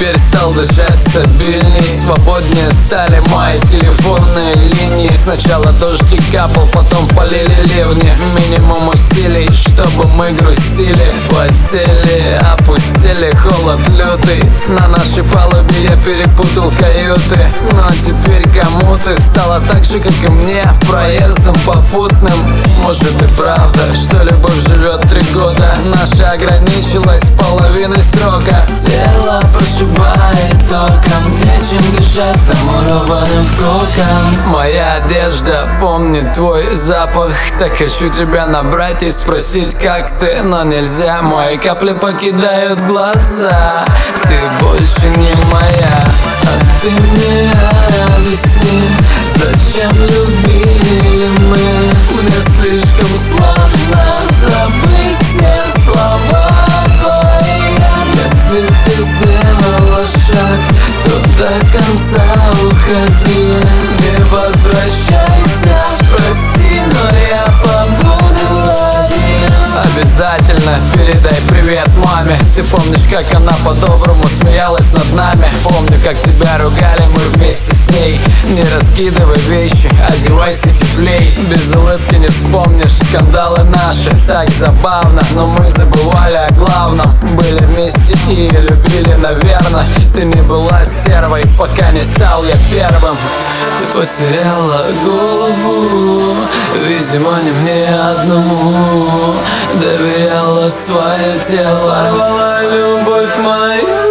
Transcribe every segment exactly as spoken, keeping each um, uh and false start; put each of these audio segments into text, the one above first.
теперь стал дышать стабильней. Свободнее стали мои телефонные линии. Сначала дождик капал, потом полили ливни. Минимум усилий, чтобы мы грустили. Постели опустили, холод лютый. На нашей палубе я перепутал каюты. Но теперь кому-то стало так же, как и мне, проездом попутным. Может и правда, что любовь живет три года. Наша ограничилась половиной срока. Тело прошибает током, нечем дышать замурованным в кокон. Моя одежда помнит твой запах. Так хочу тебя набрать и спросить, как ты. Но нельзя, мои капли покидают глаза. Ты больше не моя, а ты мне объясни, зачем любили мы? Мне слишком сложно забыть все слова твои. Если ты сделала шаг, то до конца уходи. Не возвращайся, прости, но я побуду один. Обязательно передай привет маме. Ты помнишь, как она по-доброму смеялась над нами? Помню, как тебя ругали мы вместе с ней. Не раскидывай вещи, одевайся теплей. Без улыбки не вспомнишь скандалы наши. Так забавно, но мы забывали о главном. Были вместе и любили, наверно. Ты не была стервой, пока не стал я первым. Ты потеряла голову, видимо, не мне одному. Доверяла свое тело, рвала любовь мою.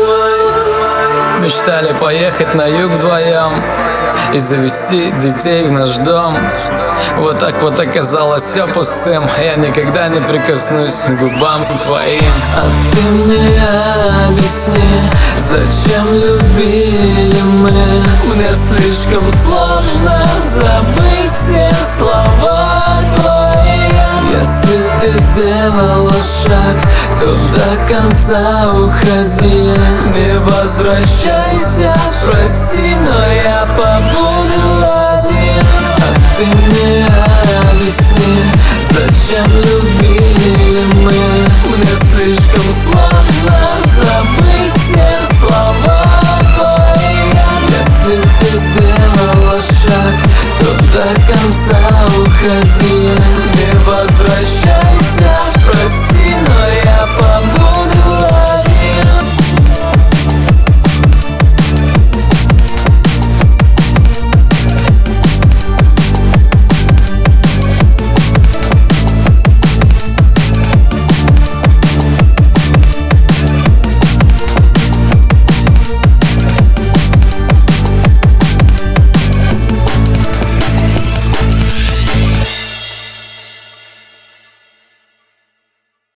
Мечтали поехать на юг вдвоем и завести детей в наш дом. Вот так вот оказалось все пустым. Я никогда не прикоснусь к губам твоим. А ты мне объясни, зачем любили мы? Мне слишком сложно забыть все слова твои. Если ты сделала шаг, то до конца уходи. Не возвращайся, прости, но я побуду один. А ты мне объясни, зачем любили мы? Мне слишком сложно забыть все слова твои. Если ты сделала шаг, то до конца уходи. Не возвращайся, прости, но я побуду.